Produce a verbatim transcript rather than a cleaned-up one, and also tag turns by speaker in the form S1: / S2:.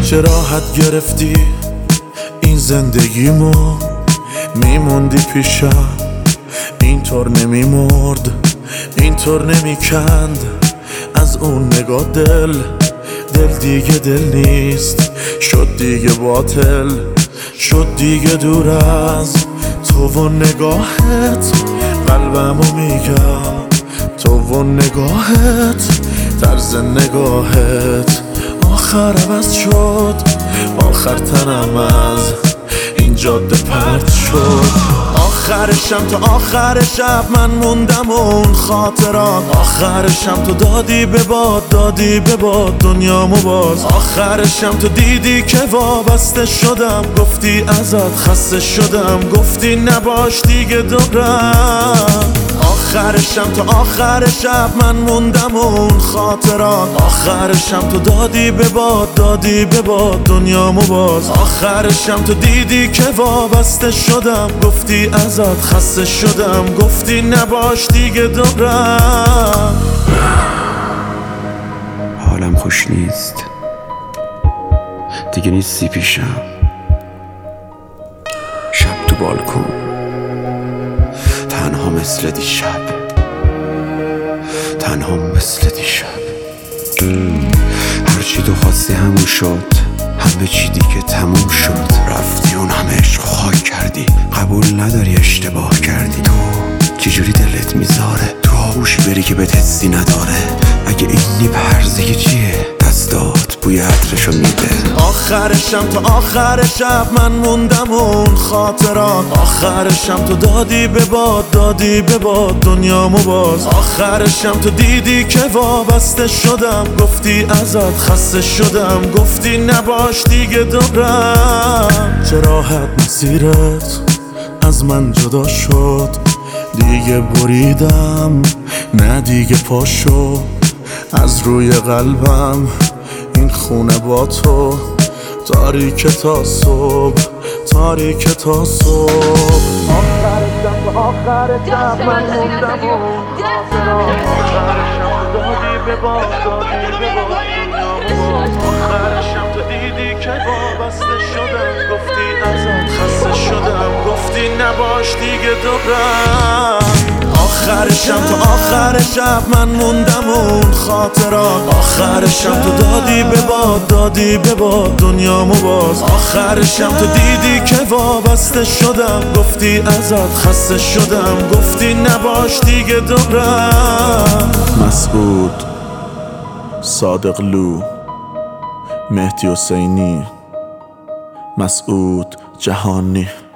S1: چه راحت گرفتی این زندگیمو، میموندی پیشم اینطور نمیمرد، اینطور نمیکند از اون نگاه دل. دل دیگه دل نیست، شد دیگه باطل، شد دیگه دور از تو و نگاهت. قلبمو میگم تو و نگاهت، طرز نگاهت آخر عوض شد، آخر تنم از این جاده پرت شد. آخر شب تا آخر شب من موندم اون خاطرات، آخر شب تو دادی به باد، دادی به باد دنیامو باز. آخر شب تو دیدی که وابسته شدم، گفتی ازت خسته شدم، گفتی نباش دیگه دورم. آخر شب تا آخر شب من موندم اون خاطرات، آخر شب تو دادی به باد، دادی به باد دنیامو باز. آخر شب تو دیدی که وابسته شدم، گفتی ازت خسته شدم، گفتی نباش دیگه دورم.
S2: حالم خوش نیست دیگه، نیستی پیشم. شب تو بالکن تنها مثل دیشب، تنها مثل دیشب. هرچی تو خواستی همون شد، همه چی دیگه تموم شد. رفتی اون همه عشق خاک کردی، قبول نداری اشتباه کردی. تو چجوری دلت میذاره تو آغوش بری که بهت حسی نداره؟ اگه اینی پرزه چیه دستات بوی عطرشو میده.
S1: آخر شب تا آخر شب من موندم اون خاطرات، آخر شب تو دادی به باد، دادی به باد دنیامو باز. آخر شب تو دیدی که وابسته شدم، گفتی ازت خسته شدم، گفتی نباش دیگه دورم. چه راحت مسیرت از من جدا شد، دیگه بریدم نه دیگه پاشو از روی قلبم. این خونه با تو تاریک تا صبح، تاریک تا صبح. آخر شب تا آخر شب من موندم و آخر شب دادی به باد، دادی به باد دنیامو. آخر شب تو دیدی که وابسته شدم، گفتی ازت خسته شدم، گفتی نباش دیگه دورم. آخر شب تا آخر شب من موندم اون خاطرات، آخر شب تو دادی به باد، دادی به باد دنیامو باز. آخر شب تو دیدی که وابسته شدم، گفتی ازت خسته شدم، گفتی نباش دیگه دورم. مسعود، صادق لو، مهدی حسینی، مسعود جهانی.